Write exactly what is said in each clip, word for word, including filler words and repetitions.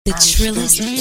The Trillist. I'm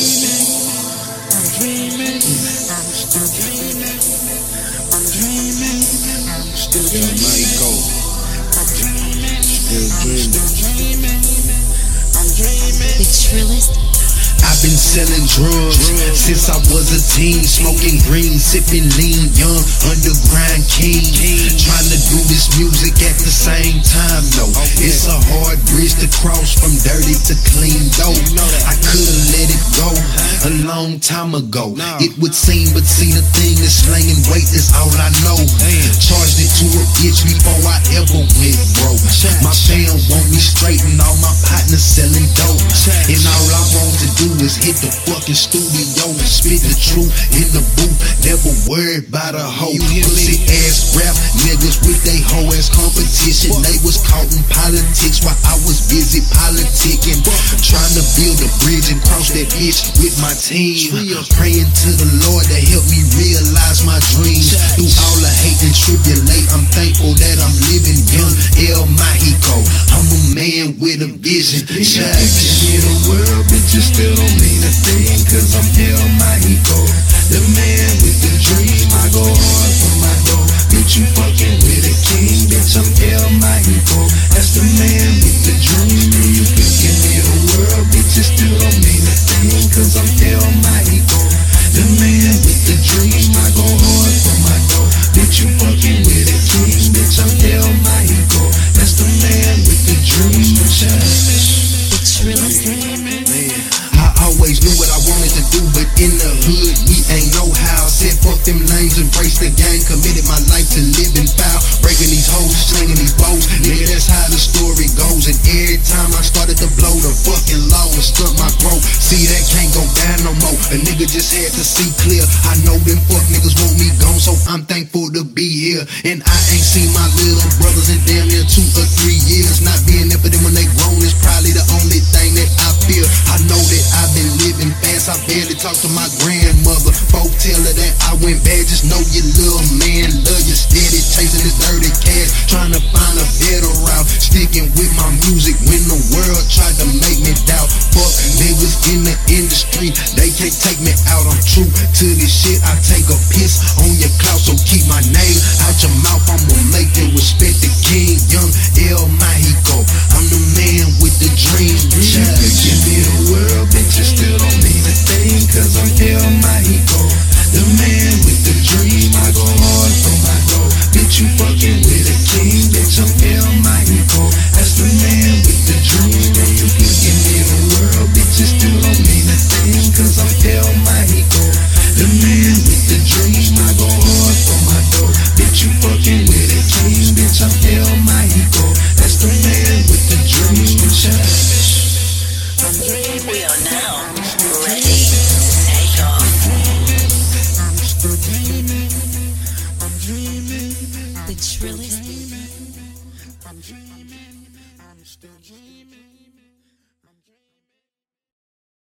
dreaming, I'm still dreaming, I'm dreaming, I'm still dreaming, Michael. I'm dreaming, still dreaming, I'm dreaming. The Trillist. I've been selling drugs since I was a teen, smoking green, sipping lean, young, underground king. Trying to do this music at the same time, though. It's a hard bridge to cross from dirty to clean, though. I could've let it go a long time ago. It would seem, but see the thing is slanging weight is all I know. Charged it to a bitch before I ever went broke. My fam want me straight and all my partners selling dope. And all I want to do is hit the fucking studio and spit the truth in the booth. Never worried about a hoe. Pussy ass rap niggas with they hoe ass competition. They was caught in politics while I was busy politicking. Trying to build a bridge and cross that bitch with my team. Praying to the Lord to help me realize my dreams. Through all the hate and tribulate, I'm thankful that I'm living young. El Mexico, I'm a man with a vision. Child, See the world, bitches still don't mean a thing, cause I'm El Mexico. The man with the dream, I go hard for my dough. Bitch, you fucking with a king, bitch, I'm El Mexico. That's the man with the dream, and you can give me the world, bitches still don't mean a thing, cause I'm El Mexico. The man with the dream, I go hard for my dough. Bitch, you fucking with a king, bitch, I'm El Mexico. That's the man with the dream, The Trillist. I always knew what I wanted to do, but in the hood, we ain't know how. Said fuck them lanes, embrace the game, committed my life to living foul. Breaking these hoes, slinging these bows, nigga, that's how the story goes. And every time I started to blow, the fucking law and stunt my growth. See, that can't go down no more. A nigga just had to see clear. I know them fuck niggas want me gone, so I'm thankful to be here. And I ain't seen my little brothers in damn near two or three years. Not being there for them when they grown is probably the only thing that I feel. I know that I've been living fast, I barely talk to my grandmother. Folk tell her that I went bad, just know your little man love you steady, chasing this dirty cash, trying to find a better route, sticking with my music when the world tried to make me doubt. Fuck niggas in the industry, they can't take me out, I'm true to this shit. I take a piss on your clout, so keep my name out your mouth. I'ma make you respect the king, young El Mexico. I'm the man with the dream. Child, give me the world, bitches still don't mean a thing, cause I'm El Mexico. The man with the dream, I go hard for my dough. Bitch, you fucking with a king, bitch, I'm El Mexico. That's the man with the dream, and you can give me the world, bitches still don't mean a thing, cause I'm El Mexico. The man with the dream, I go hard for my dough. Bitch, you fucking with a king, bitch, I'm El Mexico. That's the man with the dream, child. I'm dreaming. We are now ready to take off. I'm still dreaming, I'm dreaming, The Trillist.